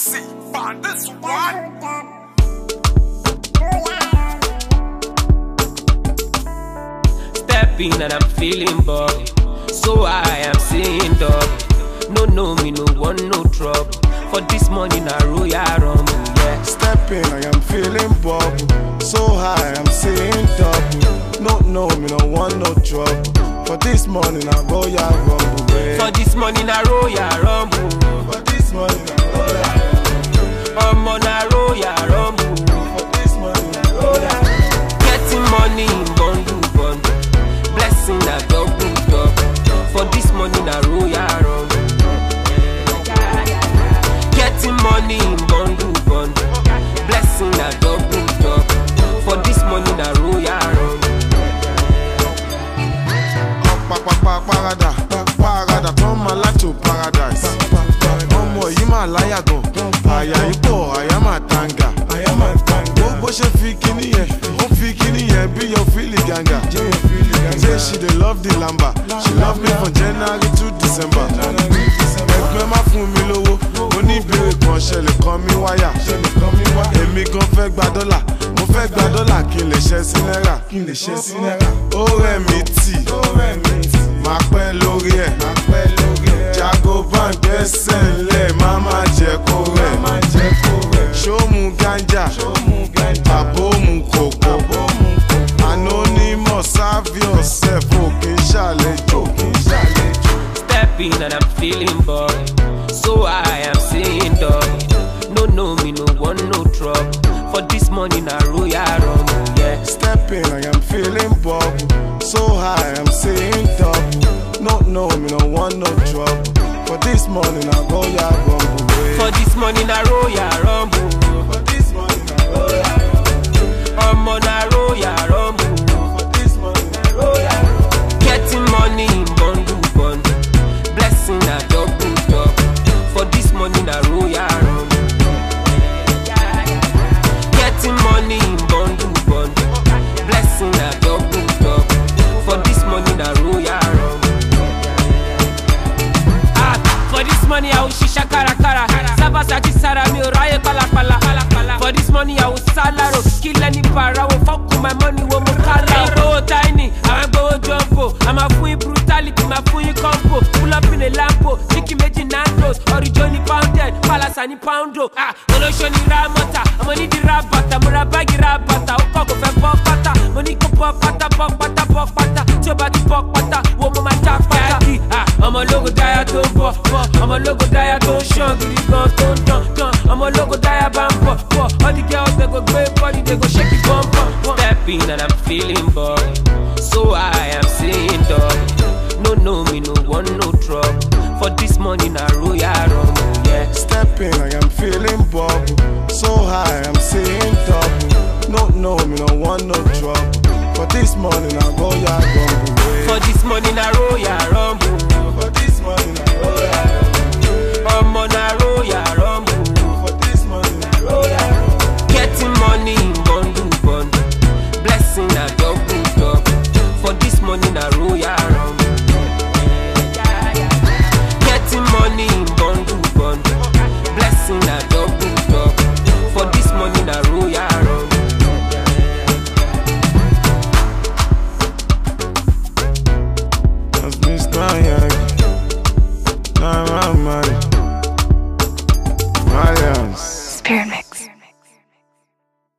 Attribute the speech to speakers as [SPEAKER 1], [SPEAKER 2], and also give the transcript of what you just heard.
[SPEAKER 1] See, find this one.
[SPEAKER 2] Step in and I'm feeling buggy, so I am seeing dog. No, me no want no trouble. For this money na royal rumble, yeah.
[SPEAKER 3] Step in, I am feeling bubble. So high, I'm seeing double. No, me no want no trouble. For this money na royal rumble, yeah.
[SPEAKER 2] For this money na royal rumble.
[SPEAKER 3] For this money na royal rumble.
[SPEAKER 2] I'm on a royal rumble.
[SPEAKER 3] For this money na royal rumble.
[SPEAKER 2] Getting money in bundle. Blessing na double. For this money na royal rumble. Getting money in bundle. Blessing na double. For this money na royal rumble.
[SPEAKER 3] Parada, turn my life to paradise. Ọmọ yìí máa láyà gan, àyà ipò, àyà máa tanga. Bó ṣe fi kíní yẹn, ó fi kíní yẹn bí yóò fílì gàngà. Say she dey love the lamba, she love me from January to December. Ẹgbẹ́ má fún mi lówó, oníbèrè kan ṣẹlẹ̀ kan mi wáyà. Èmi gan fẹ́ gba dọ́là, mo fẹ́ gba dọ́là kí n lè ṣẹ́ sí náírà. Ó rẹ̀ mí tì, máa pẹ́ lórí ẹ̀. Jago bá ń gbẹ́sẹ̀ ńlẹ̀, má má jẹ́ kó rẹ̀. Ṣó mu ganja, àbó mu kòkó. Anonymous, serve yourself, ò kì í ṣàlejò.
[SPEAKER 2] Step in and I'm feeling buggy, so I am seeing doggy. No, me no want no trouble. For this money na royal rumble, yeah.
[SPEAKER 3] Step in, I am feeling bubble. So high, I'm seeing double. No, me no want no trouble. For this money na royal rumble, yeah.
[SPEAKER 2] For this money na royal rumble.
[SPEAKER 3] For this money na royal rumble.
[SPEAKER 2] I'm on a royal rumble.
[SPEAKER 3] For this money na royal rumble.
[SPEAKER 2] Getting money in bundle. Blessing na double. For this money na royal rumble. Getting money in bundle. Blessing na double. For this money na royal rumble. For this money I will shisha kara. Sabasaki sara mi oraye pala. For this money I will salaro. Kill any para, will fuck with my money, wo mo kala. I go tiny, I go jumbo. I'm a full brutality, my full combo. Pull up in a lampo, chicken making nandos. Originally pounded, palasani poundo. Oloshoni ramota, I'm gonna need the rabata. Murabagi rabata, ukoko fe pop pata. Money ko pop pata. Chobati pop pata, wo mo mata pata. I'm a logo diet to pop. I'm a logo diet to shun. I'm a logo diet bump. All the girls they go great body, they go shake it bump. Step in and I'm feeling buggy, so I am seeing doggy. No, me no want no trouble. For this money na royal rumble, yeah.
[SPEAKER 3] Step in, I am feeling bubble. So high, I'm seeing double. No, me no want no trouble. For this money na royal rumble, yeah.
[SPEAKER 2] For this money na royal rumble.
[SPEAKER 3] For this money na royal rumble.
[SPEAKER 2] I'm on a royal rumble.
[SPEAKER 3] For this money na royal rumble.
[SPEAKER 2] Getting money in bundle. Blessing na double. For this money na royal rumble. Getting money in bundle. Blessing na double. For this money na royal rumble.
[SPEAKER 3] That's Mr. Yankee. Nah, Malians.
[SPEAKER 4] Spirit Mix.